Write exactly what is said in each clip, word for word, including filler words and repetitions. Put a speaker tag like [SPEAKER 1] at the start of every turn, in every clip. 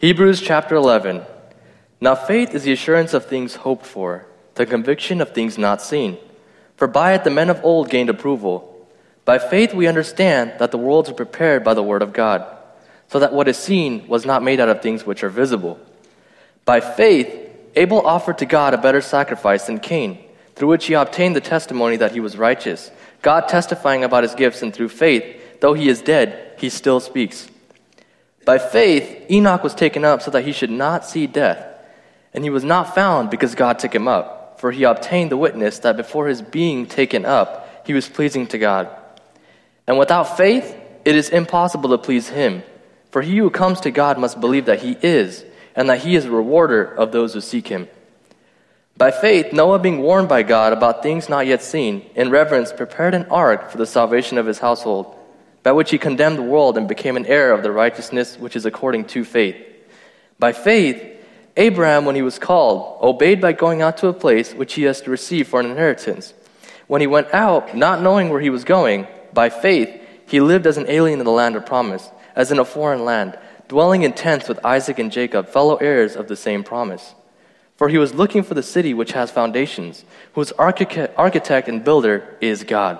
[SPEAKER 1] Hebrews chapter eleven. Now faith is the assurance of things hoped for, the conviction of things not seen. For by it the men of old gained approval. By faith we understand that the worlds were prepared by the word of God, so that what is seen was not made out of things which are visible. By faith Abel offered to God a better sacrifice than Cain, through which he obtained the testimony that he was righteous, God testifying about his gifts, and through faith, though he is dead, he still speaks. By faith Enoch was taken up so that he should not see death, and he was not found because God took him up, for he obtained the witness that before his being taken up, he was pleasing to God. And without faith, it is impossible to please him, for he who comes to God must believe that he is, and that he is a rewarder of those who seek him. By faith, Noah, being warned by God about things not yet seen, in reverence prepared an ark for the salvation of his household, by which he condemned the world and became an heir of the righteousness which is according to faith. By faith, Abraham, when he was called, obeyed by going out to a place which he has to receive for an inheritance. When he went out, not knowing where he was going, by faith, he lived as an alien in the land of promise, as in a foreign land, dwelling in tents with Isaac and Jacob, fellow heirs of the same promise. For he was looking for the city which has foundations, whose architect, architect and builder is God.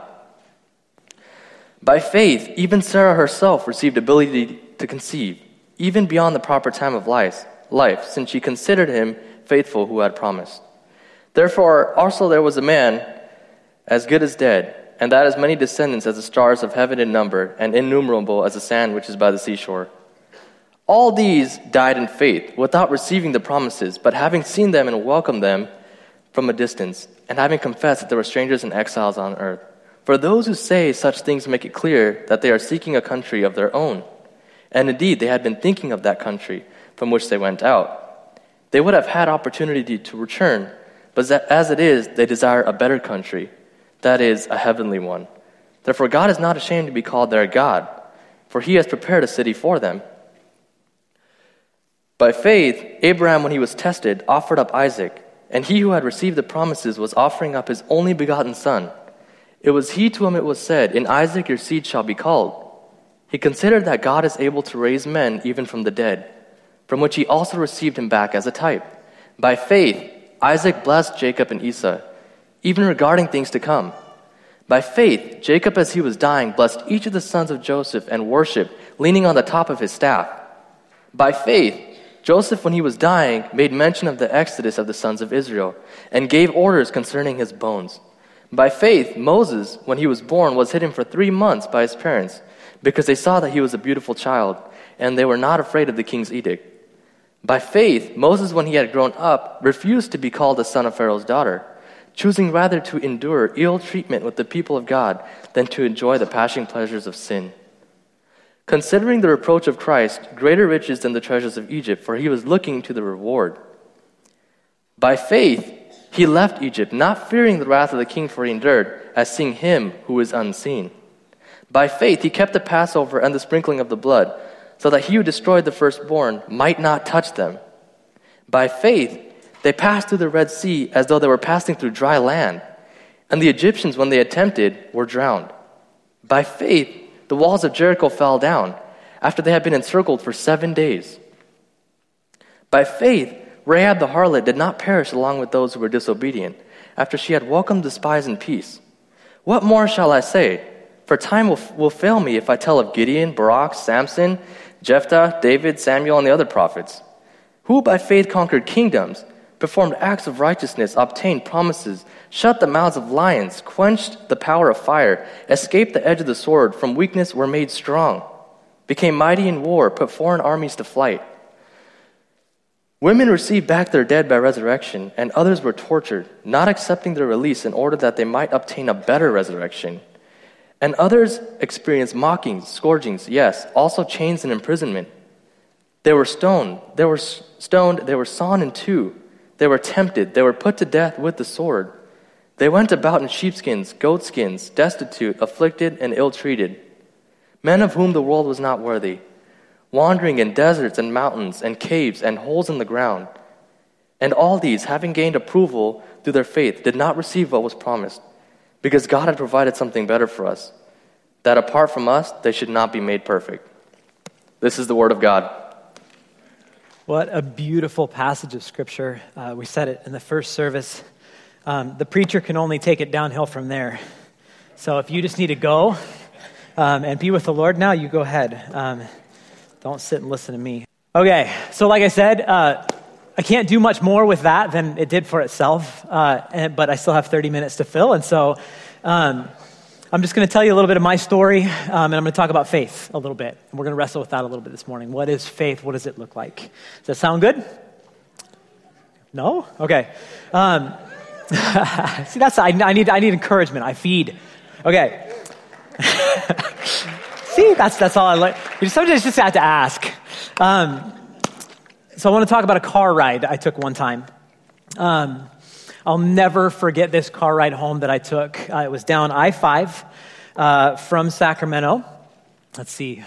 [SPEAKER 1] By faith, even Sarah herself received ability to conceive, even beyond the proper time of life, life, since she considered him faithful who had promised. Therefore also there was a man as good as dead, and that as many descendants as the stars of heaven in number, and innumerable as the sand which is by the seashore. All these died in faith, without receiving the promises, but having seen them and welcomed them from a distance, and having confessed that they were strangers and exiles on earth. For those who say such things make it clear that they are seeking a country of their own. And indeed, they had been thinking of that country from which they went out. They would have had opportunity to return, but as it is, they desire a better country, that is, a heavenly one. Therefore God is not ashamed to be called their God, for he has prepared a city for them. By faith, Abraham, when he was tested, offered up Isaac, and he who had received the promises was offering up his only begotten son. It was he to whom it was said, "In Isaac your seed shall be called." He considered that God is able to raise men even from the dead, from which he also received him back as a type. By faith, Isaac blessed Jacob and Esau, even regarding things to come. By faith, Jacob, as he was dying, blessed each of the sons of Joseph and worshipped, leaning on the top of his staff. By faith, Joseph, when he was dying, made mention of the exodus of the sons of Israel, and gave orders concerning his bones. By faith, Moses, when he was born, was hidden for three months by his parents, because they saw that he was a beautiful child, and they were not afraid of the king's edict. By faith, Moses, when he had grown up, refused to be called the son of Pharaoh's daughter, choosing rather to endure ill treatment with the people of God than to enjoy the passing pleasures of sin. Considering the reproach of Christ greater riches than the treasures of Egypt, for he was looking to the reward. By faith, he left Egypt, not fearing the wrath of the king, for he endured, as seeing him who is unseen. By faith, he kept the Passover and the sprinkling of the blood, so that he who destroyed the firstborn might not touch them. By faith, they passed through the Red Sea as though they were passing through dry land, and the Egyptians, when they attempted, were drowned. By faith, the walls of Jericho fell down, after they had been encircled for seven days. By faith, Rahab the harlot did not perish along with those who were disobedient, after she had welcomed the spies in peace. What more shall I say? For time will, will fail me if I tell of Gideon, Barak, Samson, Jephthah, David, Samuel, and the other prophets, who by faith conquered kingdoms, performed acts of righteousness, obtained promises, shut the mouths of lions, quenched the power of fire, escaped the edge of the sword, from weakness were made strong, became mighty in war, put foreign armies to flight. Women received back their dead by resurrection, and others were tortured, not accepting their release in order that they might obtain a better resurrection. And others experienced mockings, scourgings, yes, also chains and imprisonment. They were stoned, they were stoned, they were sawn in two, they were tempted, they were put to death with the sword. They went about in sheepskins, goatskins, destitute, afflicted, and ill-treated, men of whom the world was not worthy, wandering in deserts and mountains and caves and holes in the ground. And all these, having gained approval through their faith, did not receive what was promised, because God had provided something better for us, that apart from us, they should not be made perfect. This is the word of God.
[SPEAKER 2] What a beautiful passage of Scripture. Uh, we said it in the first service. Um, the preacher can only take it downhill from there. So if you just need to go um, and be with the Lord now, you go ahead. Um, don't sit and listen to me. Okay, so like I said, uh, I can't do much more with that than it did for itself, uh, and, but I still have thirty minutes to fill, and so um, I'm just going to tell you a little bit of my story, um, and I'm going to talk about faith a little bit. And we're going to wrestle with that a little bit this morning. What is faith? What does it look like? Does that sound good? No? Okay. Um, see, that's I, I need I need encouragement. I feed. Okay. See, that's that's all I like. You sometimes just have to ask. Um, so I want to talk about a car ride I took one time. Um, I'll never forget this car ride home that I took. Uh, it was down I five uh, from Sacramento. Let's see.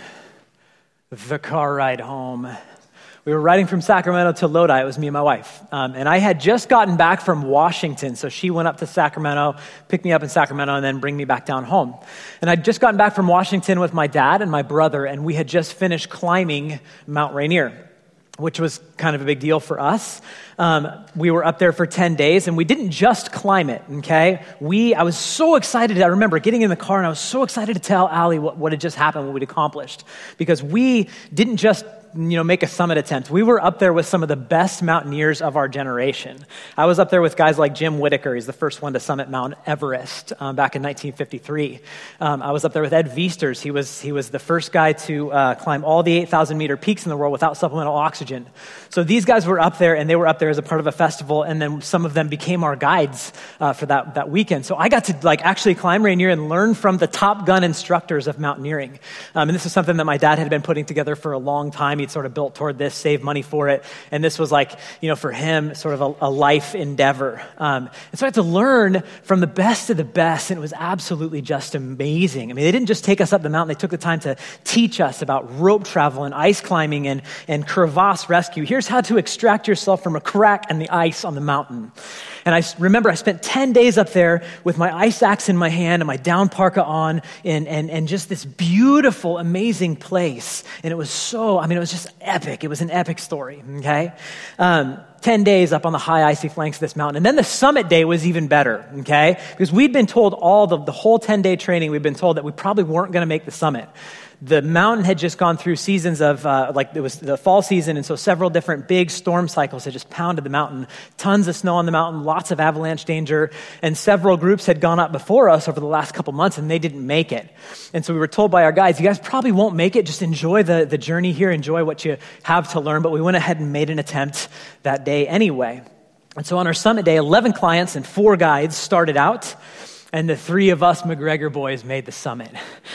[SPEAKER 2] The car ride home. We were riding from Sacramento to Lodi. It was me and my wife. Um, and I had just gotten back from Washington. So she went up to Sacramento, picked me up in Sacramento, and then bring me back down home. And I'd just gotten back from Washington with my dad and my brother, and we had just finished climbing Mount Rainier, which was kind of a big deal for us. Um, we were up there for ten days, and we didn't just climb it, okay? We, I was so excited. I remember getting in the car, and I was so excited to tell Allie what, what had just happened, what we'd accomplished, because we didn't just you know, make a summit attempt. We were up there with some of the best mountaineers of our generation. I was up there with guys like Jim Whittaker. He's the first one to summit Mount Everest um, back in nineteen fifty-three. Um, I was up there with Ed Viesters. He was he was the first guy to uh, climb all the eight thousand meter peaks in the world without supplemental oxygen. So these guys were up there, and they were up there as a part of a festival, and then some of them became our guides uh, for that, that weekend. So I got to like actually climb Rainier and learn from the Top Gun instructors of mountaineering. Um, and this is something that my dad had been putting together for a long time. He'd sort of built toward this, saved money for it. And this was like, you know, for him, sort of a, a life endeavor. Um, and so I had to learn from the best of the best. And it was absolutely just amazing. I mean, they didn't just take us up the mountain. They took the time to teach us about rope travel and ice climbing and, and crevasse rescue. Here's how to extract yourself from a crack in the ice on the mountain. And I remember I spent ten days up there with my ice axe in my hand and my down parka on and, and, and just this beautiful, amazing place. And it was so, I mean, it was just epic. It was an epic story, okay? Um, ten days up on the high icy flanks of this mountain. And then the summit day was even better, okay? Because we'd been told all the, the whole ten-day training, we'd been told that we probably weren't going to make the summit. The mountain had just gone through seasons of, uh, like it was the fall season, and so several different big storm cycles had just pounded the mountain. Tons of snow on the mountain, lots of avalanche danger, and several groups had gone up before us over the last couple months, and they didn't make it. And so we were told by our guides, you guys probably won't make it, just enjoy the, the journey here, enjoy what you have to learn, but we went ahead and made an attempt that day anyway. And so on our summit day, eleven clients and four guides started out, and the three of us McGregor boys made the summit.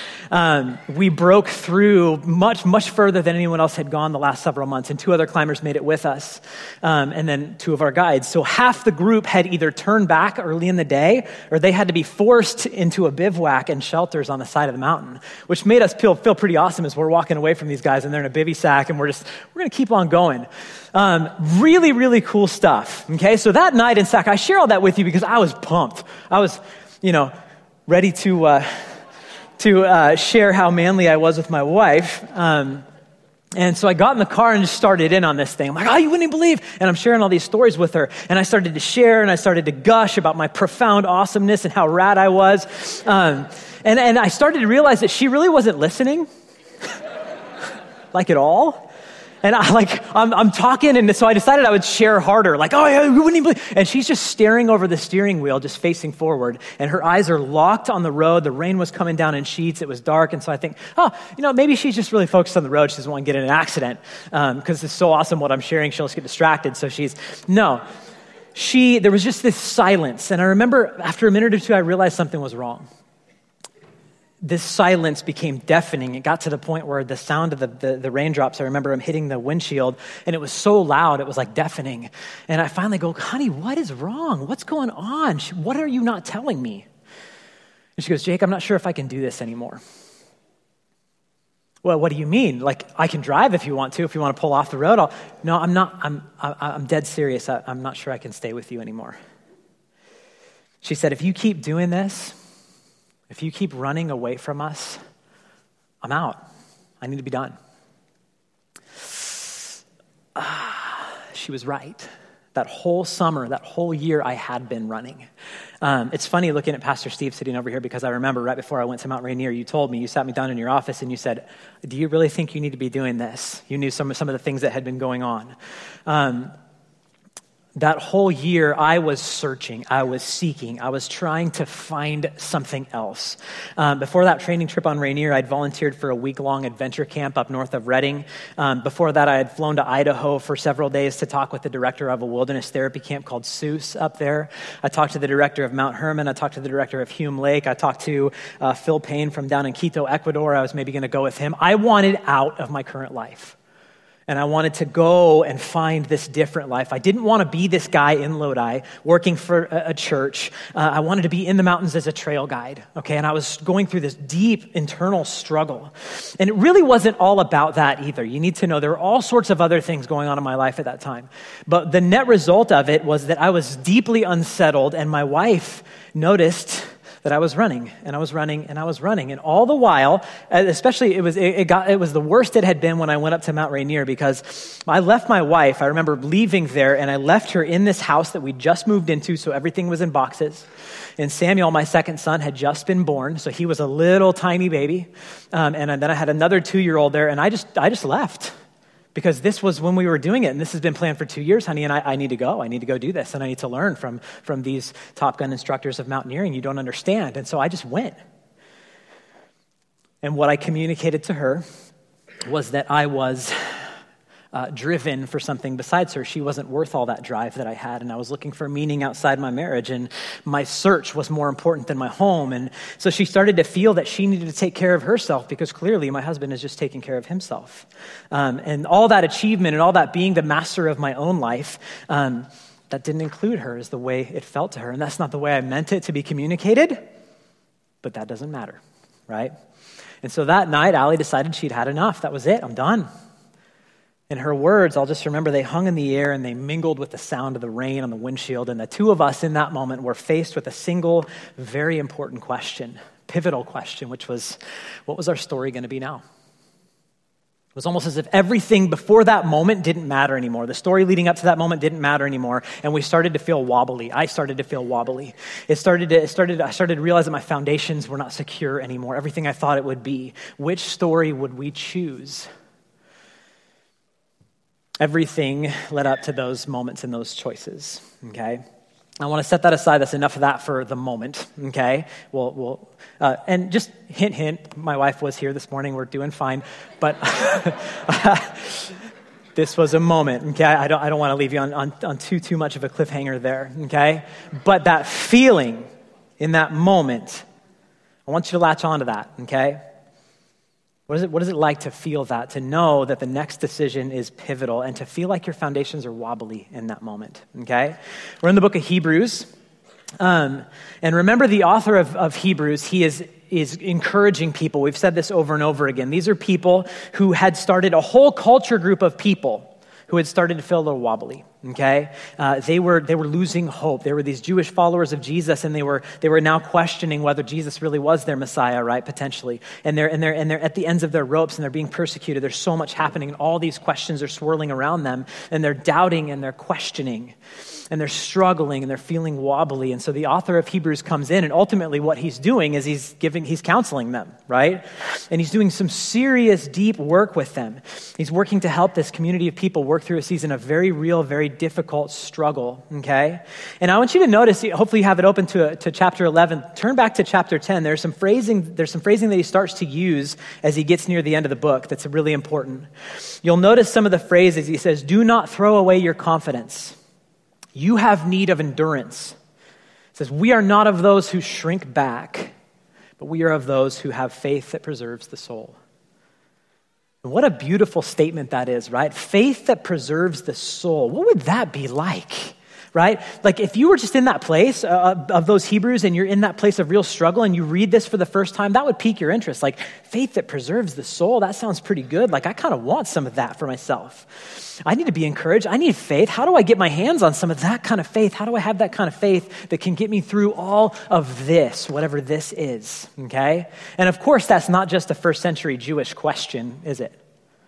[SPEAKER 2] Um, we broke through much, much further than anyone else had gone the last several months, and two other climbers made it with us, um, and then two of our guides. So half the group had either turned back early in the day, or they had to be forced into a bivouac and shelters on the side of the mountain, which made us feel, feel pretty awesome as we're walking away from these guys, and they're in a bivy sack, and we're just, we're going to keep on going. Um, really, really cool stuff, okay? So that night in Sac, I share all that with you because I was pumped. I was, you know, ready to... Uh, to uh, share how manly I was with my wife. Um, and so I got in the car and just started in on this thing. I'm like, oh, you wouldn't believe. And I'm sharing all these stories with her. And I started to share and I started to gush about my profound awesomeness and how rad I was. Um, and, and I started to realize that she really wasn't listening. Like at all. And I like, I'm, I'm talking, and so I decided I would share harder. Like, oh, yeah, you wouldn't even believe. And she's just staring over the steering wheel, just facing forward. And her eyes are locked on the road. The rain was coming down in sheets. It was dark. And so I think, oh, you know, maybe she's just really focused on the road. She doesn't want to get in an accident. Um, because it's so awesome what I'm sharing. She'll just get distracted. So she's, no. She, there was just this silence. And I remember after a minute or two, I realized something was wrong. This silence became deafening. It got to the point where the sound of the, the, the raindrops, I remember them hitting the windshield, and it was so loud, it was like deafening. And I finally go, honey, what is wrong? What's going on? She, what are you not telling me? And she goes, Jake, I'm not sure if I can do this anymore. Well, what do you mean? Like, I can drive if you want to, if you want to pull off the road. I'll, no, I'm not, I'm, I, I'm dead serious. I, I'm not sure I can stay with you anymore. She said, if you keep doing this, if you keep running away from us, I'm out. I need to be done. Ah. she was right. That whole summer, that whole year, I had been running. Um, it's funny looking at Pastor Steve sitting over here because I remember right before I went to Mount Rainier, you told me, you sat me down in your office and you said, do you really think you need to be doing this? You knew some, some of the things that had been going on. Um, That whole year, I was searching, I was seeking, I was trying to find something else. Um, before that training trip on Rainier, I'd volunteered for a week-long adventure camp up north of Redding. Um, before that, I had flown to Idaho for several days to talk with the director of a wilderness therapy camp called Seuss up there. I talked to the director of Mount Hermon. I talked to the director of Hume Lake. I talked to uh, Phil Payne from down in Quito, Ecuador. I was maybe going to go with him. I wanted out of my current life. And I wanted to go and find this different life. I didn't want to be this guy in Lodi working for a, a church. Uh, I wanted to be in the mountains as a trail guide, okay? And I was going through this deep internal struggle. And it really wasn't all about that either. You need to know there were all sorts of other things going on in my life at that time. But the net result of it was that I was deeply unsettled, and my wife noticed that I was running, and I was running, and I was running. And all the while, especially it was it, it got it was the worst it had been when I went up to Mount Rainier, because I left my wife, I remember leaving there, and I left her in this house that we just moved into, so everything was in boxes. And Samuel, my second son, had just been born, so he was a little tiny baby. Um, and then I had another two-year-old there, and I just I just left. Because this was when we were doing it, and this has been planned for two years, honey, and I, I need to go. I need to go do this, and I need to learn from, from these Top Gun instructors of mountaineering. You don't understand. And so I just went. And what I communicated to her was that I was uh, driven for something besides her. She wasn't worth all that drive that I had, and I was looking for meaning outside my marriage, and my search was more important than my home. And so she started to feel that she needed to take care of herself, because clearly my husband is just taking care of himself. Um, and all that achievement and all that being the master of my own life, um, that didn't include her as the way it felt to her. And that's not the way I meant it to be communicated, but that doesn't matter, right? And so that night, Allie decided she'd had enough. That was it. I'm done. And her words, I'll just remember, they hung in the air and they mingled with the sound of the rain on the windshield. And the two of us in that moment were faced with a single, very important question, pivotal question, which was, what was our story going to be now? It was almost as if everything before that moment didn't matter anymore. The story leading up to that moment didn't matter anymore. And we started to feel wobbly. I started to feel wobbly. It started to, it started, I started to realize that my foundations were not secure anymore. Everything I thought it would be. Which story would we choose? Everything led up to those moments and those choices, okay? I want to set that aside. That's enough of that for the moment, okay? We'll, we'll, uh, and just hint, hint, my wife was here this morning. We're doing fine. But this was a moment, okay? I don't, I don't want to leave you on, on, on too, too much of a cliffhanger there, okay? But that feeling in that moment, I want you to latch on to that, okay? What is it, what is it like to feel that, to know that the next decision is pivotal, and to feel like your foundations are wobbly in that moment, okay? We're in the book of Hebrews. Um, and remember, the author of, of Hebrews, he is, is encouraging people. We've said this over and over again. These are people who had started a whole culture group of people who had started to feel a little wobbly, okay? Uh, they were they were losing hope. They were these Jewish followers of Jesus, and they were they were now questioning whether Jesus really was their Messiah, right? Potentially, and they're and they're and they're at the ends of their ropes, and they're being persecuted. There's so much happening, and all these questions are swirling around them, and they're doubting and they're questioning, and they're struggling and they're feeling wobbly. And so the author of Hebrews comes in, and ultimately what he's doing is he's giving he's counseling them, right? And he's doing some serious, deep work with them. He's working to help this community of people work through a season of very real, very difficult struggle, okay? And I want you to notice, hopefully you have it open to, to chapter eleven. Turn back to chapter ten. There's some phrasing, there's some phrasing that he starts to use as he gets near the end of the book that's really important. You'll notice some of the phrases. He says, do not throw away your confidence. You have need of endurance. It says, we are not of those who shrink back, but we are of those who have faith that preserves the soul. What a beautiful statement that is, right? Faith that preserves the soul. What would that be like, right? Like if you were just in that place uh, of those Hebrews, and you're in that place of real struggle, and you read this for the first time, that would pique your interest. Like faith that preserves the soul, that sounds pretty good. Like I kind of want some of that for myself. I need to be encouraged. I need faith. How do I get my hands on some of that kind of faith? How do I have that kind of faith that can get me through all of this, whatever this is, okay? And of course, that's not just a first century Jewish question, is it?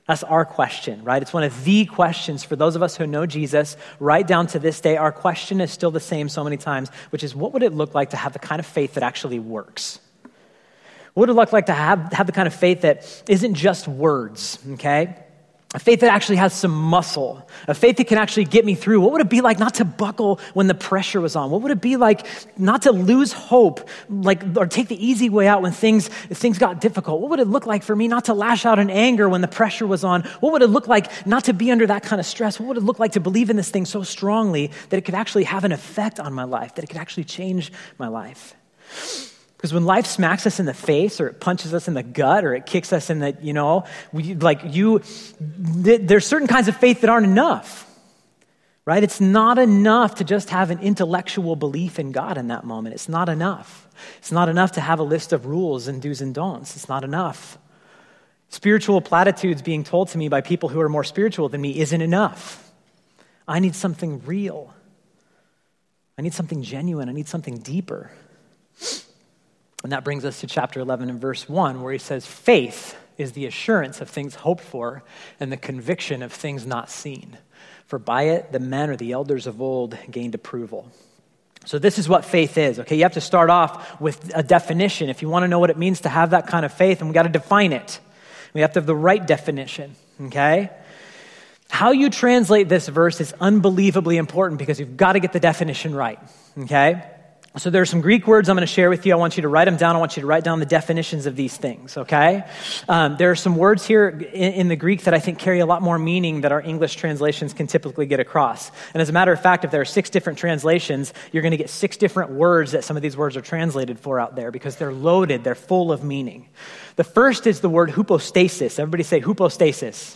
[SPEAKER 2] That's our question, right? It's one of the questions for those of us who know Jesus. Right down to this day, our question is still the same so many times, which is, what would it look like to have the kind of faith that actually works? What would it look like to have, have the kind of faith that isn't just words, okay? A faith that actually has some muscle, a faith that can actually get me through. What would it be like not to buckle when the pressure was on? What would it be like not to lose hope, like, or take the easy way out when things, things got difficult? What would it look like for me not to lash out in anger when the pressure was on? What would it look like not to be under that kind of stress? What would it look like to believe in this thing so strongly that it could actually have an effect on my life, that it could actually change my life? Because when life smacks us in the face, or it punches us in the gut, or it kicks us in the, you know, we, like you, th- there's certain kinds of faith that aren't enough, right? It's not enough to just have an intellectual belief in God in that moment. It's not enough. It's not enough to have a list of rules and do's and don'ts. It's not enough. Spiritual platitudes being told to me by people who are more spiritual than me isn't enough. I need something real. I need something genuine. I need something deeper. And that brings us to chapter eleven and verse one, where he says, faith is the assurance of things hoped for and the conviction of things not seen. For by it, the men or the elders of old gained approval. So this is what faith is, okay? You have to start off with a definition if you want to know what it means to have that kind of faith, and we got to define it. We have to have the right definition, okay? How you translate this verse is unbelievably important because you've got to get the definition right, okay? So there are some Greek words I'm going to share with you. I want you to write them down. I want you to write down the definitions of these things, okay? Um, there are some words here in, in the Greek that I think carry a lot more meaning that our English translations can typically get across. And as a matter of fact, if there are six different translations, you're going to get six different words that some of these words are translated for out there because they're loaded, they're full of meaning. The first is the word hypostasis. Everybody say hypostasis.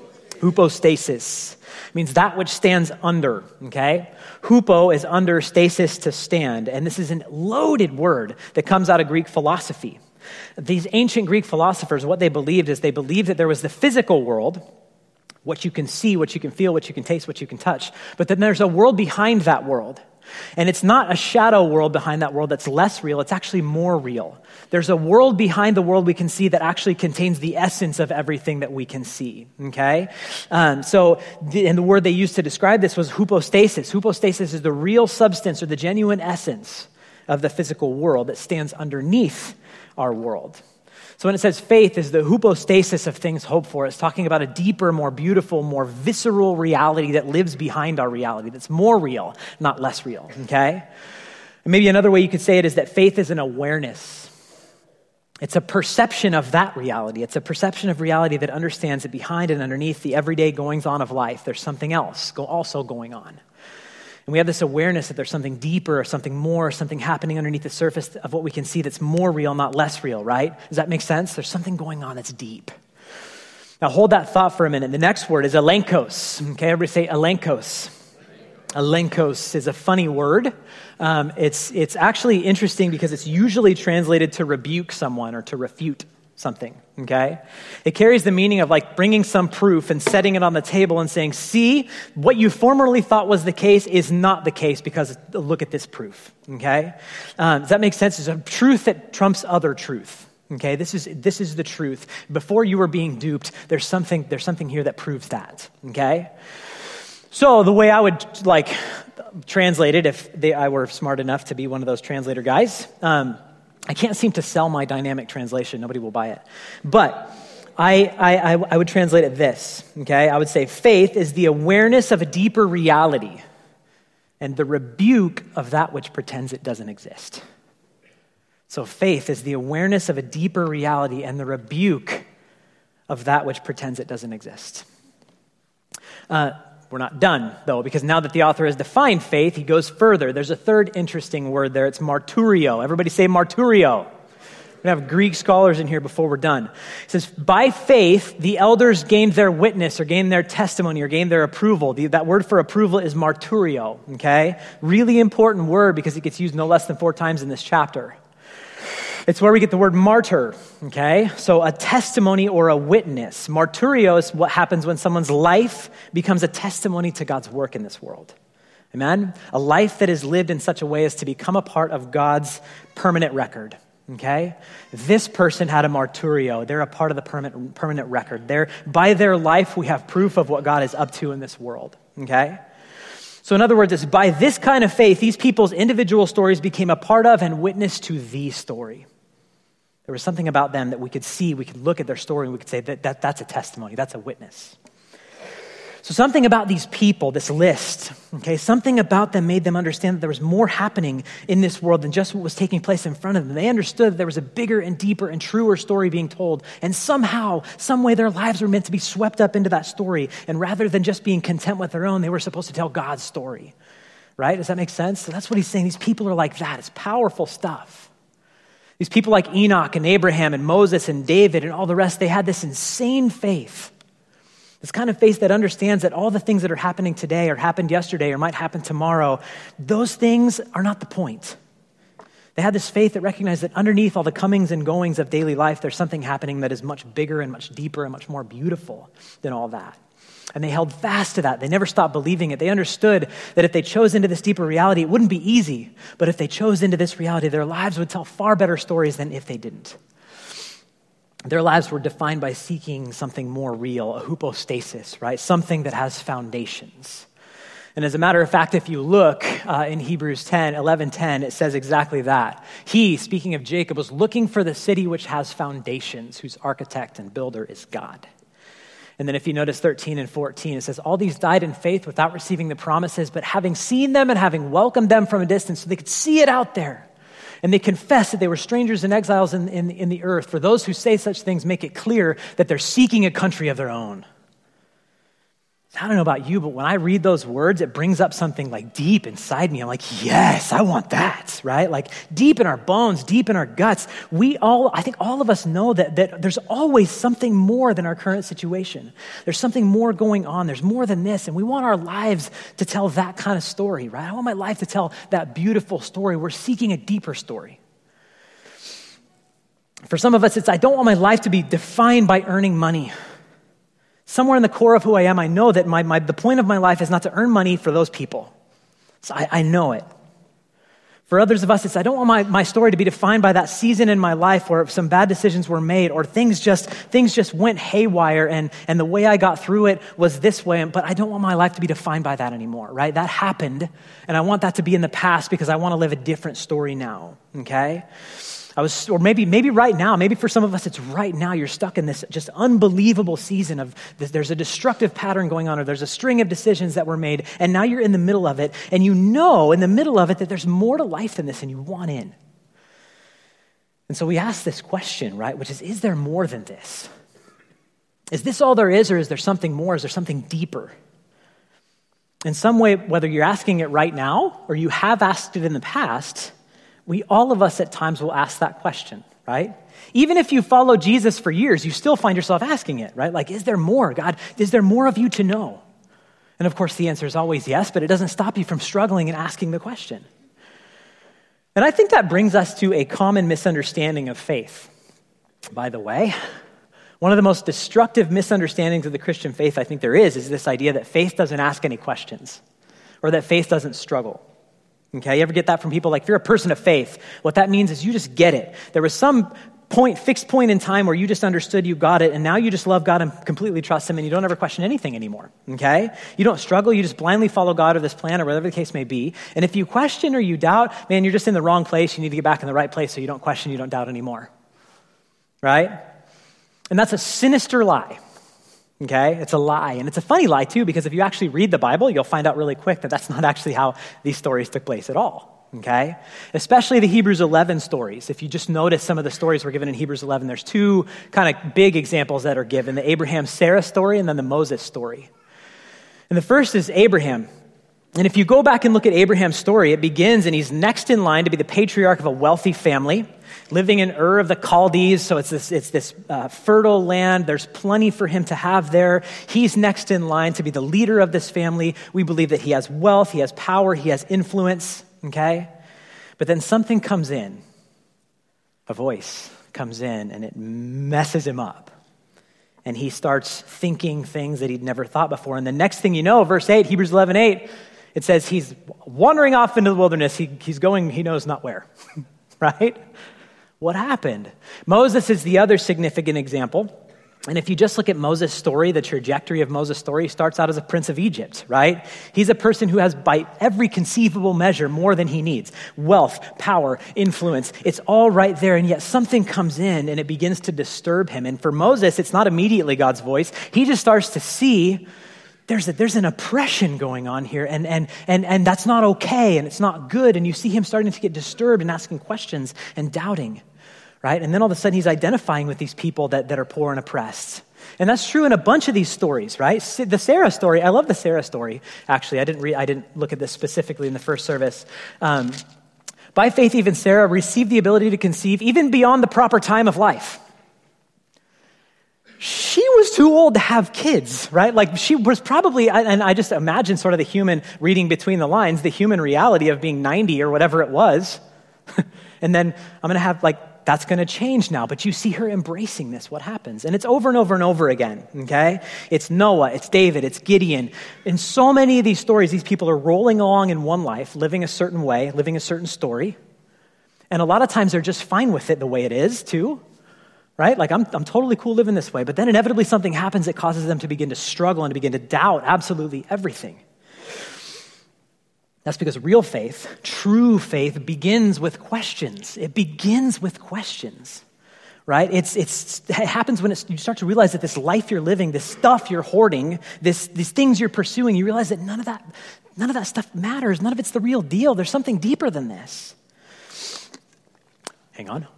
[SPEAKER 2] Hypostasis means that which stands under, okay? Hupo is under, stasis to stand. And this is a loaded word that comes out of Greek philosophy. These ancient Greek philosophers, what they believed is they believed that there was the physical world, what you can see, what you can feel, what you can taste, what you can touch. But then there's a world behind that world. And it's not a shadow world behind that world that's less real. It's actually more real. There's a world behind the world we can see that actually contains the essence of everything that we can see, okay? Um, so, the, and the word they used to describe this was hypostasis. Hypostasis is the real substance or the genuine essence of the physical world that stands underneath our world. So when it says faith is the hypostasis of things hoped for, it's talking about a deeper, more beautiful, more visceral reality that lives behind our reality, that's more real, not less real, okay? And maybe another way you could say it is that faith is an awareness. It's a perception of that reality. It's a perception of reality that understands that behind and underneath the everyday goings-on of life, there's something else also going on. And we have this awareness that there's something deeper or something more, something happening underneath the surface of what we can see that's more real, not less real, right? Does that make sense? There's something going on that's deep. Now hold that thought for a minute. The next word is elenkos. Okay, everybody say elenkos. Elenkos is a funny word. Um, it's, it's actually interesting because it's usually translated to rebuke someone or to refute something, okay? It carries the meaning of like bringing some proof and setting it on the table and saying, see, what you formerly thought was the case is not the case because look at this proof, okay? Um, does that make sense? It's a truth that trumps other truth, okay? This is this is the truth. Before you were being duped, there's something there's something here that proves that, okay? So the way I would like translate it, if they, I were smart enough to be one of those translator guys, um, I can't seem to sell my dynamic translation. Nobody will buy it. But I, I, I would translate it this, okay? I would say faith is the awareness of a deeper reality and the rebuke of that which pretends it doesn't exist. So faith is the awareness of a deeper reality and the rebuke of that which pretends it doesn't exist. Uh, We're not done, though, because now that the author has defined faith, he goes further. There's a third interesting word there. It's marturio. Everybody say marturio. We're going to have Greek scholars in here before we're done. It says, by faith, the elders gained their witness or gained their testimony or gained their approval. The, that word for approval is marturio, okay? Really important word because it gets used no less than four times in this chapter. It's where we get the word martyr, okay? So a testimony or a witness. Marturio is what happens when someone's life becomes a testimony to God's work in this world. Amen? A life that is lived in such a way as to become a part of God's permanent record, okay? This person had a marturio. They're a part of the permanent, permanent record. They're, by their life, we have proof of what God is up to in this world, okay? So in other words, it's by this kind of faith, these people's individual stories became a part of and witness to the story. There was something about them that we could see, we could look at their story, and we could say that, that that's a testimony, that's a witness. So something about these people, this list, okay, something about them made them understand that there was more happening in this world than just what was taking place in front of them. They understood that there was a bigger and deeper and truer story being told, and somehow, some way their lives were meant to be swept up into that story, and rather than just being content with their own, they were supposed to tell God's story, right? Does that make sense? So that's what he's saying. These people are like that. It's powerful stuff. These people like Enoch and Abraham and Moses and David and all the rest, they had this insane faith. This kind of faith that understands that all the things that are happening today or happened yesterday or might happen tomorrow, those things are not the point. They had this faith that recognized that underneath all the comings and goings of daily life, there's something happening that is much bigger and much deeper and much more beautiful than all that. And they held fast to that. They never stopped believing it. They understood that if they chose into this deeper reality, it wouldn't be easy. But if they chose into this reality, their lives would tell far better stories than if they didn't. Their lives were defined by seeking something more real, a hypostasis, right? Something that has foundations. And as a matter of fact, if you look uh, in Hebrews ten, eleven ten, it says exactly that. He, speaking of Jacob, was looking for the city which has foundations, whose architect and builder is God. And then if you notice thirteen and fourteen, it says, all these died in faith without receiving the promises, but having seen them and having welcomed them from a distance so they could see it out there. And they confess that they were strangers and exiles in, in, in the earth. For those who say such things make it clear that they're seeking a country of their own. I don't know about you, but when I read those words, it brings up something like deep inside me. I'm like, yes, I want that, right? Like deep in our bones, deep in our guts. We all, I think all of us know that, that there's always something more than our current situation. There's something more going on. There's more than this. And we want our lives to tell that kind of story, right? I want my life to tell that beautiful story. We're seeking a deeper story. For some of us, it's I don't want my life to be defined by earning money. Somewhere in the core of who I am, I know that my, my the point of my life is not to earn money for those people. So I, I know it. For others of us, it's I don't want my, my story to be defined by that season in my life where some bad decisions were made or things just things just went haywire and, and the way I got through it was this way, but I don't want my life to be defined by that anymore, right? That happened, and I want that to be in the past because I want to live a different story now, okay? I was, or maybe, maybe right now, maybe for some of us, it's right now. You're stuck in this just unbelievable season of this, there's a destructive pattern going on, or there's a string of decisions that were made, and now you're in the middle of it, and you know in the middle of it that there's more to life than this, and you want in. And so we ask this question, right, which is, is there more than this? Is this all there is, or is there something more? Is there something deeper? In some way, whether you're asking it right now, or you have asked it in the past, we, all of us at times will ask that question, right? Even if you follow Jesus for years, you still find yourself asking it, right? Like, is there more, God? Is there more of you to know? And of course, the answer is always yes, but it doesn't stop you from struggling and asking the question. And I think that brings us to a common misunderstanding of faith. By the way, one of the most destructive misunderstandings of the Christian faith I think there is, is this idea that faith doesn't ask any questions, or that faith doesn't struggle. Okay, you ever get that from people? Like, if you're a person of faith, what that means is you just get it. There was some point, fixed point in time where you just understood you got it, and now you just love God and completely trust him, and you don't ever question anything anymore, okay? You don't struggle, you just blindly follow God or this plan or whatever the case may be. And if you question or you doubt, man, you're just in the wrong place. You need to get back in the right place so you don't question, you don't doubt anymore, right? And that's a sinister lie. Okay, it's a lie. And it's a funny lie too, because if you actually read the Bible, you'll find out really quick that that's not actually how these stories took place at all. Okay, especially the Hebrews eleven stories. If you just notice some of the stories were given in Hebrews eleven, there's two kind of big examples that are given, the Abraham-Sarah story and then the Moses story. And the first is Abraham. And if you go back and look at Abraham's story, it begins and he's next in line to be the patriarch of a wealthy family, living in Ur of the Chaldees, so it's this, it's this uh, fertile land. There's plenty for him to have there. He's next in line to be the leader of this family. We believe that he has wealth, he has power, he has influence, okay? But then something comes in. A voice comes in and it messes him up. And he starts thinking things that he'd never thought before. And the next thing you know, verse eight, Hebrews eleven eight, it says he's wandering off into the wilderness. He, he's going, he knows not where, right? What happened? Moses is the other significant example. And if you just look at Moses' story, the trajectory of Moses' story, he starts out as a prince of Egypt, right? He's a person who has by every conceivable measure more than he needs. Wealth, power, influence, it's all right there. And yet something comes in and it begins to disturb him. And for Moses, it's not immediately God's voice. He just starts to see there's a, there's an oppression going on here, and, and, and, and that's not okay, and it's not good. And you see him starting to get disturbed and asking questions and doubting. Right? And then all of a sudden he's identifying with these people that, that are poor and oppressed. And that's true in a bunch of these stories, right? The Sarah story, I love the Sarah story, actually. I didn't re- I didn't look at this specifically in the first service. Um, by faith, even Sarah received the ability to conceive even beyond the proper time of life. She was too old to have kids, right? Like she was probably, and I just imagine sort of the human, reading between the lines, the human reality of being ninety or whatever it was. And then I'm going to have like, that's going to change now, but you see her embracing this. What happens? And it's over and over and over again, okay? It's Noah, it's David, it's Gideon. In so many of these stories, these people are rolling along in one life, living a certain way, living a certain story. And a lot of times they're just fine with it the way it is too, right? Like I'm, I'm totally cool living this way, but then inevitably something happens that causes them to begin to struggle and to begin to doubt absolutely everything. That's because real faith, true faith, begins with questions. It begins with questions, right? It's, it's, it happens when it's, you start to realize that this life you're living, this stuff you're hoarding, this, these things you're pursuing, you realize that none of that, none of that stuff matters. None of it's the real deal. There's something deeper than this. Hang on.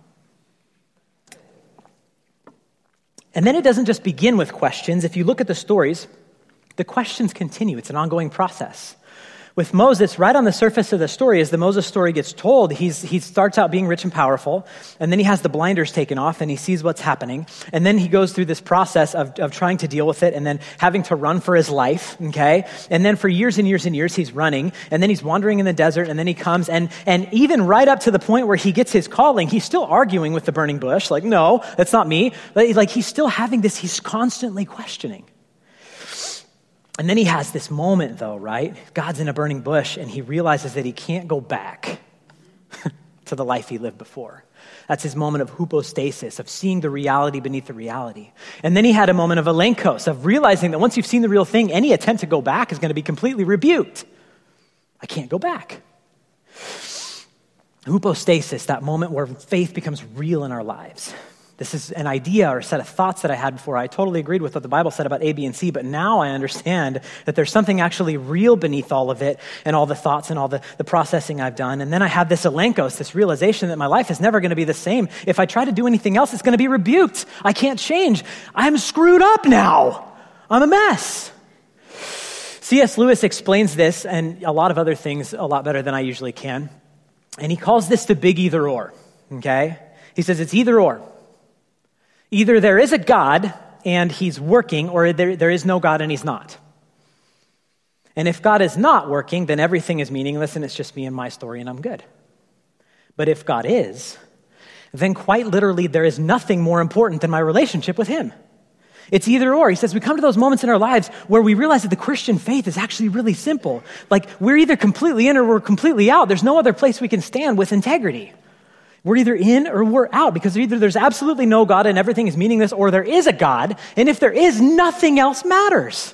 [SPEAKER 2] And then it doesn't just begin with questions. If you look at the stories, the questions continue. It's an ongoing process. With Moses, right on the surface of the story, as the Moses story gets told, he's, he starts out being rich and powerful, and then he has the blinders taken off, and he sees what's happening, and then he goes through this process of, of trying to deal with it, and then having to run for his life, okay? And then for years and years and years, he's running, and then he's wandering in the desert, and then he comes, and, and even right up to the point where he gets his calling, he's still arguing with the burning bush, like, no, that's not me. Like, he's still having this, he's constantly questioning. And then he has this moment, though, right? God's in a burning bush, and he realizes that he can't go back to the life he lived before. That's his moment of hypostasis, of seeing the reality beneath the reality. And then he had a moment of alenkos, of realizing that once you've seen the real thing, any attempt to go back is going to be completely rebuked. I can't go back. Hypostasis, that moment where faith becomes real in our lives. This is an idea or a set of thoughts that I had before. I totally agreed with what the Bible said about A, B, and C, but now I understand that there's something actually real beneath all of it and all the thoughts and all the, the processing I've done. And then I have this alenkos, this realization that my life is never going to be the same. If I try to do anything else, it's going to be rebuked. I can't change. I'm screwed up now. I'm a mess. C S Lewis explains this and a lot of other things a lot better than I usually can. And he calls this the big either or, okay? He says it's either or. Either there is a God and he's working, or there, there is no God and he's not. And if God is not working, then everything is meaningless and it's just me and my story and I'm good. But if God is, then quite literally there is nothing more important than my relationship with him. It's either or. He says we come to those moments in our lives where we realize that the Christian faith is actually really simple. Like we're either completely in or we're completely out. There's no other place we can stand with integrity. We're either in or we're out, because either there's absolutely no God and everything is meaningless, or there is a God, and if there is, nothing else matters.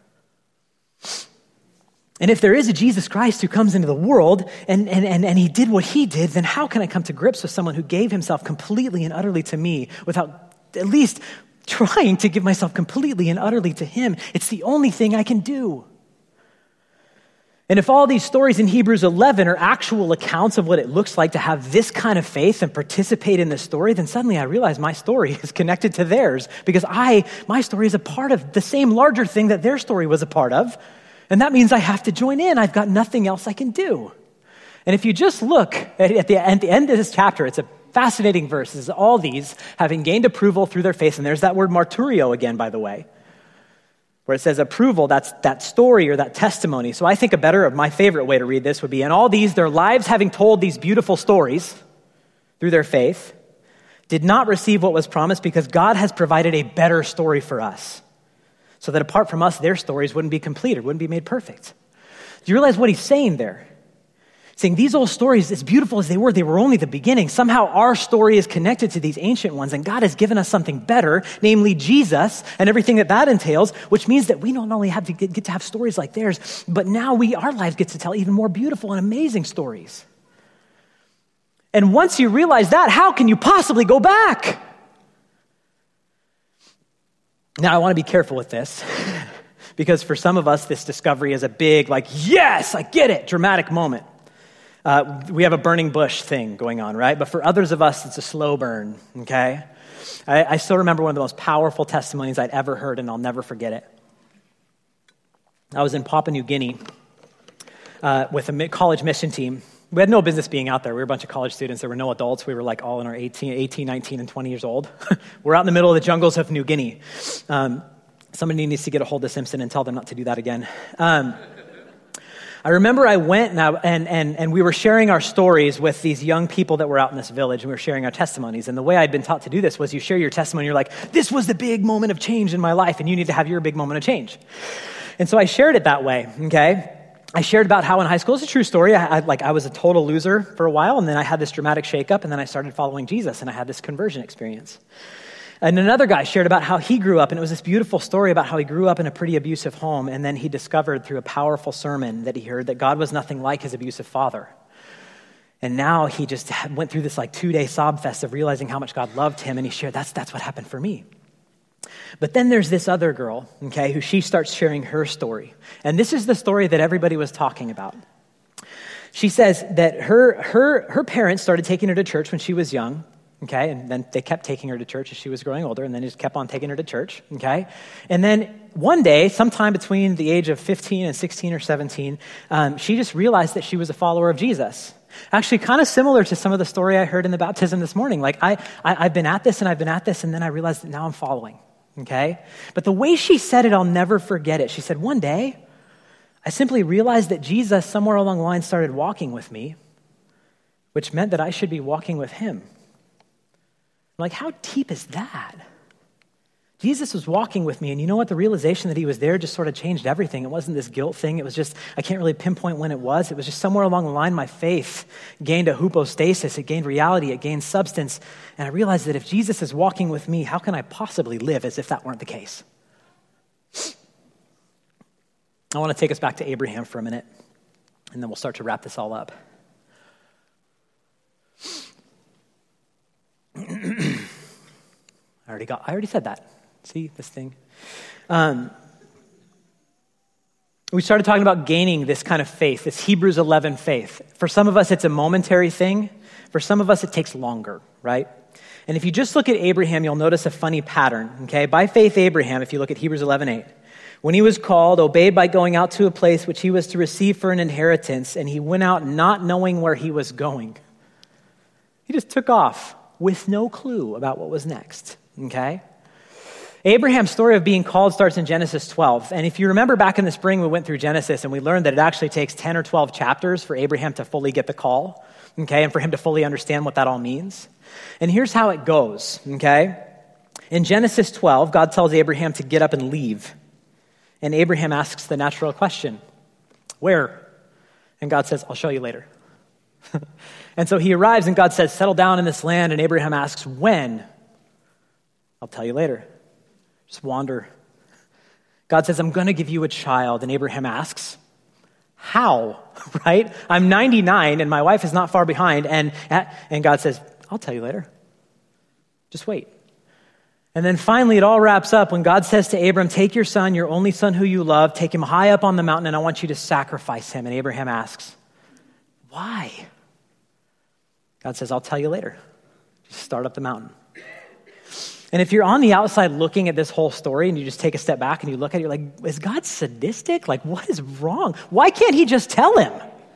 [SPEAKER 2] And if there is a Jesus Christ who comes into the world and, and, and, and he did what he did, then how can I come to grips with someone who gave himself completely and utterly to me without at least trying to give myself completely and utterly to him? It's the only thing I can do. And if all these stories in Hebrews eleven are actual accounts of what it looks like to have this kind of faith and participate in this story, then suddenly I realize my story is connected to theirs, because I, my story is a part of the same larger thing that their story was a part of. And that means I have to join in. I've got nothing else I can do. And if you just look at the, at the end of this chapter, it's a fascinating verse. It's all these having gained approval through their faith. And there's that word marturio again, by the way, where it says approval, that's that story or that testimony. So I think a better, my favorite way to read this would be, and all these, their lives having told these beautiful stories through their faith, did not receive what was promised because God has provided a better story for us, so that apart from us, their stories wouldn't be completed, wouldn't be made perfect. Do you realize what he's saying there? saying these old stories, as beautiful as they were, they were only the beginning. Somehow our story is connected to these ancient ones, and God has given us something better, namely Jesus and everything that that entails, which means that we not only have to get, get to have stories like theirs, but now we, our lives get to tell even more beautiful and amazing stories. And once you realize that, how can you possibly go back? Now, I want to be careful with this because for some of us, this discovery is a big, like, yes, I get it, dramatic moment. Uh, we have a burning bush thing going on, right? But for others of us, it's a slow burn, okay? I, I still remember one of the most powerful testimonies I'd ever heard, and I'll never forget it. I was in Papua New Guinea uh, with a college mission team. We had no business being out there. We were a bunch of college students. There were no adults. We were like all in our eighteen, eighteen, nineteen, and twenty years old. We're out in the middle of the jungles of New Guinea. Um, somebody needs to get a hold of Simpson and tell them not to do that again. Um, I remember I went and, I, and, and, and we were sharing our stories with these young people that were out in this village, and we were sharing our testimonies. And the way I'd been taught to do this was you share your testimony, you're like, this was the big moment of change in my life, and you need to have your big moment of change. And so I shared it that way, okay? I shared about how in high school, it's a true story, I, I, like I was a total loser for a while, and then I had this dramatic shakeup, and then I started following Jesus, and I had this conversion experience. And another guy shared about how he grew up, and it was this beautiful story about how he grew up in a pretty abusive home, and then he discovered through a powerful sermon that he heard that God was nothing like his abusive father. And now he just went through this like two-day sob fest of realizing how much God loved him, and he shared, that's, that's what happened for me. But then there's this other girl, okay, who she starts sharing her story. And this is the story that everybody was talking about. She says that her, her, her parents started taking her to church when she was young, okay, and then they kept taking her to church as she was growing older, and then just kept on taking her to church, okay? And then one day, sometime between the age of fifteen and sixteen or seventeen, um, she just realized that she was a follower of Jesus. Actually, kind of similar to some of the story I heard in the baptism this morning. Like, I, I, I've been at this, and I've been at this, and then I realized that now I'm following, okay? But the way she said it, I'll never forget it. She said, one day, I simply realized that Jesus, somewhere along the line, started walking with me, which meant that I should be walking with him. Like, how deep is that? Jesus was walking with me, and you know what? The realization that he was there just sort of changed everything. It wasn't this guilt thing. It was just, I can't really pinpoint when it was. It was just somewhere along the line, my faith gained a hypostasis. It gained reality. It gained substance. And I realized that if Jesus is walking with me, how can I possibly live as if that weren't the case? I want to take us back to Abraham for a minute, and then we'll start to wrap this all up. I already got. I already said that. See this thing? Um, we started talking about gaining this kind of faith, this Hebrews eleven faith. For some of us, it's a momentary thing. For some of us, it takes longer, right? And if you just look at Abraham, you'll notice a funny pattern, okay? By faith, Abraham, if you look at Hebrews eleven eight, when he was called, obeyed by going out to a place which he was to receive for an inheritance, and he went out not knowing where he was going. He just took off with no clue about what was next, okay? Abraham's story of being called starts in Genesis twelve. And if you remember back in the spring, we went through Genesis and we learned that it actually takes ten or twelve chapters for Abraham to fully get the call, okay, and for him to fully understand what that all means. And here's how it goes, okay? In Genesis twelve, God tells Abraham to get up and leave. And Abraham asks the natural question, where? And God says, I'll show you later. And so he arrives and God says, settle down in this land. And Abraham asks, when? I'll tell you later. Just wander. God says, I'm going to give you a child. And Abraham asks, how? Right? I'm ninety-nine and my wife is not far behind. And, and God says, I'll tell you later. Just wait. And then finally it all wraps up when God says to Abram, take your son, your only son who you love, take him high up on the mountain and I want you to sacrifice him. And Abraham asks, why? God says, I'll tell you later. Just start up the mountain. And if you're on the outside looking at this whole story and you just take a step back and you look at it, you're like, is God sadistic? Like, what is wrong? Why can't he just tell him?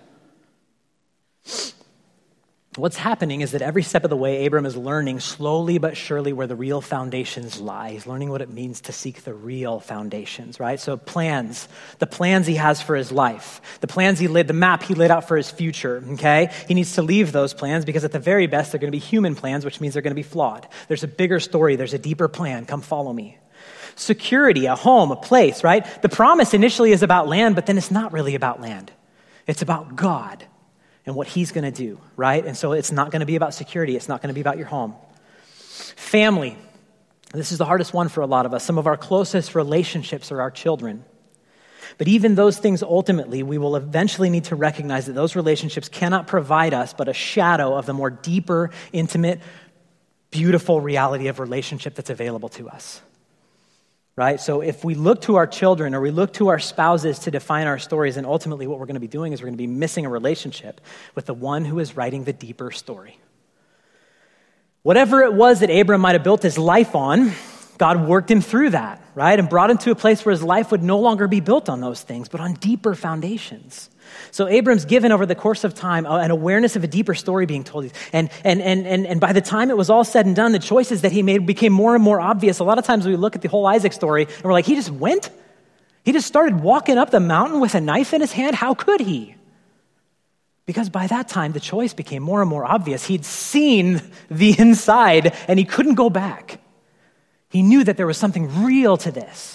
[SPEAKER 2] What's happening is that every step of the way, Abram is learning slowly but surely where the real foundations lie. He's learning what it means to seek the real foundations, right? So plans, the plans he has for his life, the plans he laid, the map he laid out for his future, okay? He needs to leave those plans because at the very best, they're going to be human plans, which means they're going to be flawed. There's a bigger story. There's a deeper plan. Come follow me. Security, a home, a place, right? The promise initially is about land, but then it's not really about land. It's about God. and what he's going to do, right? And so it's not going to be about security. It's not going to be about your home. Family. This is the hardest one for a lot of us. Some of our closest relationships are our children. But even those things, ultimately, we will eventually need to recognize that those relationships cannot provide us but a shadow of the more deeper, intimate, beautiful reality of relationship that's available to us. Right? So if we look to our children or we look to our spouses to define our stories, and ultimately what we're going to be doing is we're going to be missing a relationship with the one who is writing the deeper story. Whatever it was that Abram might have built his life on, God worked him through that, right? And brought him to a place where his life would no longer be built on those things, but on deeper foundations. So Abram's given over the course of time an awareness of a deeper story being told. And, and, and, and, and by the time it was all said and done, the choices that he made became more and more obvious. A lot of times we look at the whole Isaac story and we're like, he just went? He just started walking up the mountain with a knife in his hand? How could he? Because by that time, the choice became more and more obvious. He'd seen the inside and he couldn't go back. He knew that there was something real to this.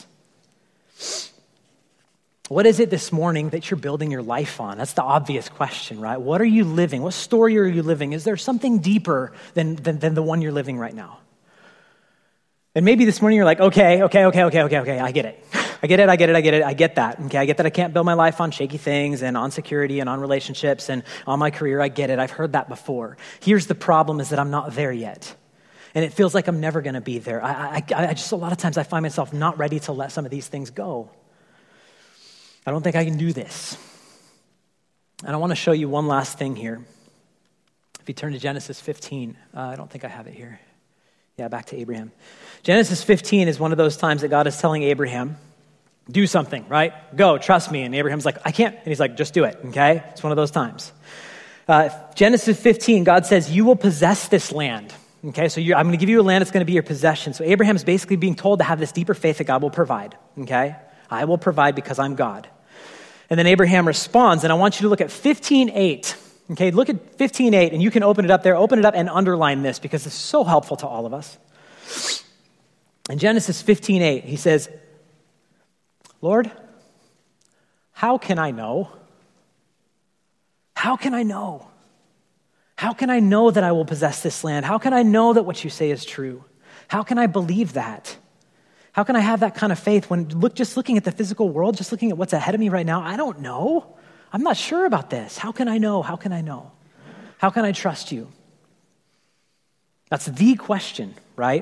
[SPEAKER 2] What is it this morning that you're building your life on? That's the obvious question, right? What are you living? What story are you living? Is there something deeper than, than, than the one you're living right now? And maybe this morning you're like, okay, okay, okay, okay, okay, okay, I get it. I get it, I get it, I get it, I get that. Okay, I get that I can't build my life on shaky things and on security and on relationships and on my career. I get it, I've heard that before. Here's the problem is that I'm not there yet. And it feels like I'm never going to be there. I, I, I just, a lot of times I find myself not ready to let some of these things go. I don't think I can do this. And I want to show you one last thing here. If you turn to Genesis fifteen, uh, I don't think I have it here. Yeah, back to Abraham. Genesis fifteen is one of those times that God is telling Abraham, do something, right? Go, trust me. And Abraham's like, I can't. And he's like, just do it, okay? It's one of those times. Uh, Genesis fifteen, God says, you will possess this land. Okay, so you're, I'm going to give you a land that's going to be your possession. So Abraham's basically being told to have this deeper faith that God will provide, okay? I will provide because I'm God. And then Abraham responds, and I want you to look at fifteen eight. Okay, look at fifteen eight, and you can open it up there. Open it up and underline this because it's so helpful to all of us. In Genesis fifteen eight, he says, Lord, how can I know? How can I know? How can I know that I will possess this land? How can I know that what you say is true? How can I believe that? How can I have that kind of faith when look, just looking at the physical world, just looking at what's ahead of me right now? I don't know. I'm not sure about this. How can I know? How can I know? How can I trust you? That's the question, right?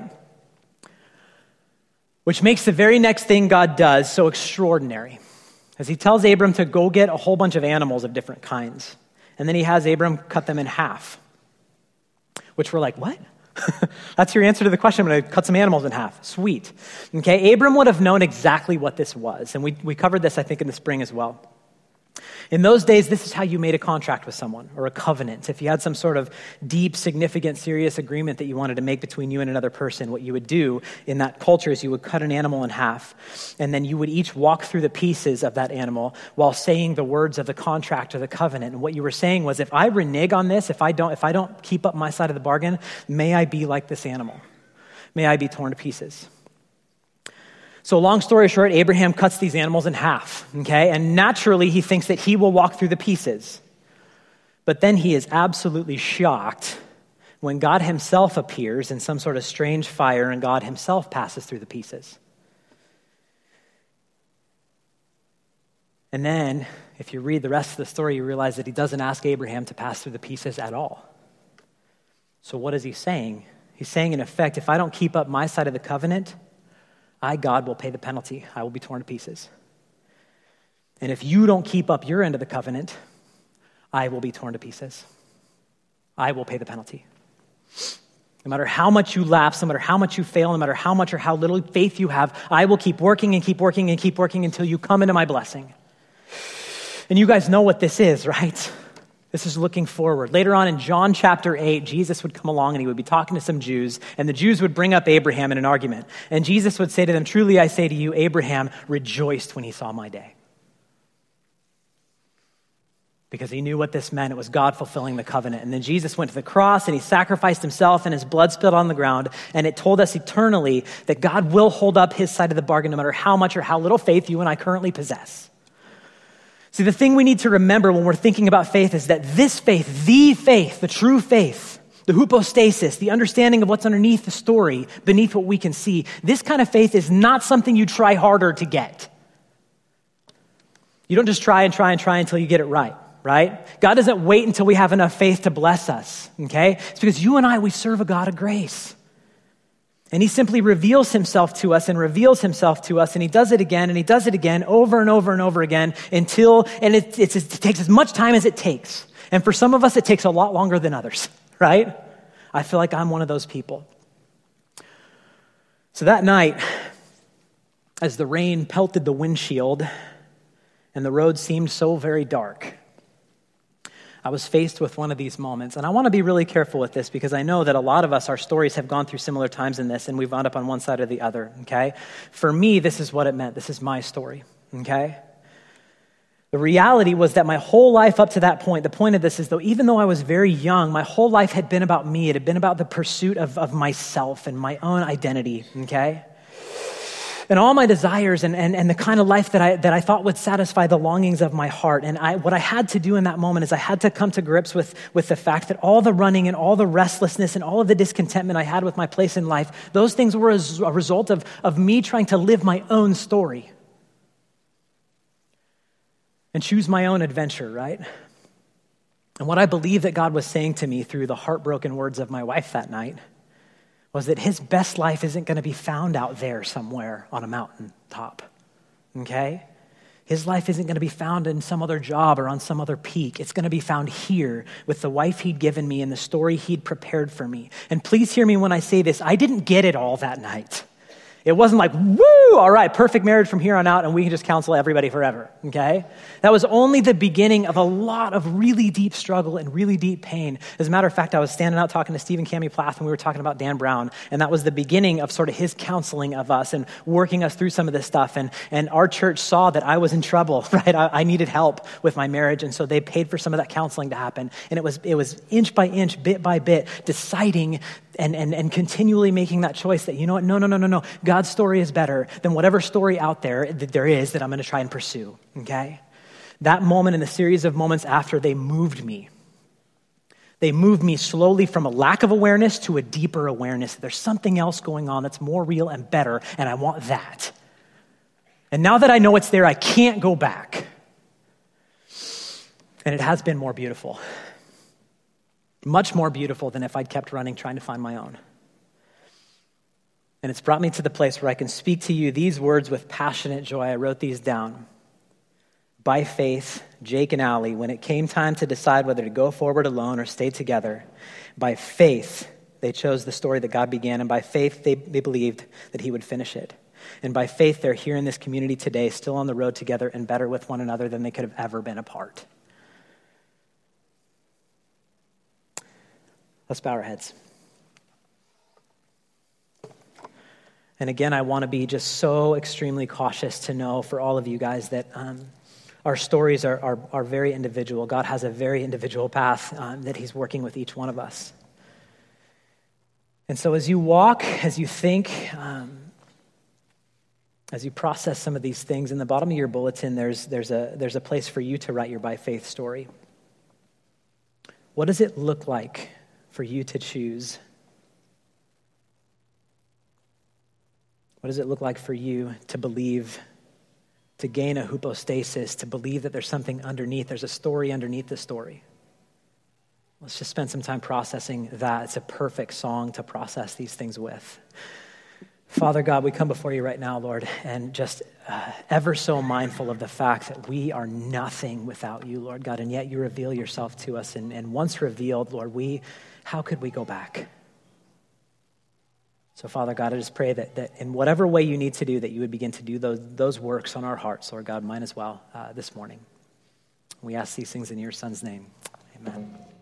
[SPEAKER 2] Which makes the very next thing God does so extraordinary. As he tells Abram to go get a whole bunch of animals of different kinds. And then he has Abram cut them in half. Which we're like, what? That's your answer to the question. I'm going to cut some animals in half. Sweet. Okay, Abram would have known exactly what this was. And we, we covered this, I think, in the spring as well. In those days, this is how you made a contract with someone, or a covenant. If you had some sort of deep, significant, serious agreement that you wanted to make between you and another person, what you would do in that culture is you would cut an animal in half, and then you would each walk through the pieces of that animal while saying the words of the contract or the covenant. And what you were saying was, if I renege on this, if I don't, if I don't keep up my side of the bargain, may I be like this animal. May I be torn to pieces. So long story short, Abraham cuts these animals in half, okay? And naturally, he thinks that he will walk through the pieces. But then he is absolutely shocked when God himself appears in some sort of strange fire and God himself passes through the pieces. And then, if you read the rest of the story, you realize that he doesn't ask Abraham to pass through the pieces at all. So what is he saying? He's saying, in effect, if I don't keep up my side of the covenant, I, God, will pay the penalty. I will be torn to pieces. And if you don't keep up your end of the covenant, I will be torn to pieces. I will pay the penalty. No matter how much you lapse, no matter how much you fail, no matter how much or how little faith you have, I will keep working and keep working and keep working until you come into my blessing. And you guys know what this is, right? This is looking forward. Later on in John chapter eight, Jesus would come along and he would be talking to some Jews, and the Jews would bring up Abraham in an argument. And Jesus would say to them, truly I say to you, Abraham rejoiced when he saw my day. Because he knew what this meant. It was God fulfilling the covenant. And then Jesus went to the cross and he sacrificed himself and his blood spilled on the ground. And it told us eternally that God will hold up his side of the bargain no matter how much or how little faith you and I currently possess. See, the thing we need to remember when we're thinking about faith is that this faith, the faith, the true faith, the hypostasis, the understanding of what's underneath the story, beneath what we can see, this kind of faith is not something you try harder to get. You don't just try and try and try until you get it right, right? God doesn't wait until we have enough faith to bless us, okay? It's because you and I, we serve a God of grace. And he simply reveals himself to us and reveals himself to us, and he does it again, and he does it again, over and over and over again, until, and it, it's, it takes as much time as it takes. And for some of us, it takes a lot longer than others, right? I feel like I'm one of those people. So that night, as the rain pelted the windshield, and the road seemed so very dark, I was faced with one of these moments. And I want to be really careful with this because I know that a lot of us, our stories have gone through similar times in this and we've wound up on one side or the other, okay? For me, this is what it meant. This is my story, okay? The reality was that my whole life up to that point, the point of this is though, even though I was very young, my whole life had been about me. It had been about the pursuit of, of myself and my own identity, okay? And all my desires and, and, and the kind of life that I that I thought would satisfy the longings of my heart. And I what I had to do in that moment is I had to come to grips with, with the fact that all the running and all the restlessness and all of the discontentment I had with my place in life, those things were as a result of, of me trying to live my own story and choose my own adventure, right? And what I believe that God was saying to me through the heartbroken words of my wife that night was that his best life isn't going to be found out there somewhere on a mountain top, okay? His life isn't going to be found in some other job or on some other peak. It's going to be found here with the wife he'd given me and the story he'd prepared for me. And please hear me when I say this. I didn't get it all that night. It wasn't like, woo, all right, perfect marriage from here on out and we can just counsel everybody forever, okay? That was only the beginning of a lot of really deep struggle and really deep pain. As a matter of fact, I was standing out talking to Stephen Cami Plath and we were talking about Dan Brown, and that was the beginning of sort of his counseling of us and working us through some of this stuff. And, and our church saw that I was in trouble, right? I, I needed help with my marriage, and so they paid for some of that counseling to happen. And it was it was inch by inch, bit by bit, deciding And, and and continually making that choice that, you know what, no, no, no, no, no. God's story is better than whatever story out there that there is that I'm going to try and pursue, okay? That moment and the series of moments after, they moved me. They moved me slowly from a lack of awareness to a deeper awareness that there's something else going on that's more real and better, and I want that. And now that I know it's there, I can't go back. And it has been more beautiful. Much more beautiful than if I'd kept running trying to find my own. And it's brought me to the place where I can speak to you these words with passionate joy. I wrote these down. By faith, Jake and Allie, when it came time to decide whether to go forward alone or stay together, by faith, they chose the story that God began, and by faith, they, they believed that he would finish it. And by faith, they're here in this community today, still on the road together and better with one another than they could have ever been apart. Let's bow our heads. And again, I want to be just so extremely cautious to know for all of you guys that um, our stories are, are, are very individual. God has a very individual path um, that he's working with each one of us. And so as you walk, as you think, um, as you process some of these things, in the bottom of your bulletin, there's, there's, a, there's a place for you to write your by faith story. What does it look like for you to choose? What does it look like for you to believe, to gain a hypostasis, to believe that there's something underneath, there's a story underneath the story? Let's just spend some time processing that. It's a perfect song to process these things with. Father God, we come before you right now, Lord, and just uh, ever so mindful of the fact that we are nothing without you, Lord God, and yet you reveal yourself to us. And, and once revealed, Lord, we, how could we go back? So, Father God, I just pray that, that in whatever way you need to do, that you would begin to do those, those works on our hearts, Lord God, mine as well, uh, this morning. We ask these things in your Son's name. Amen.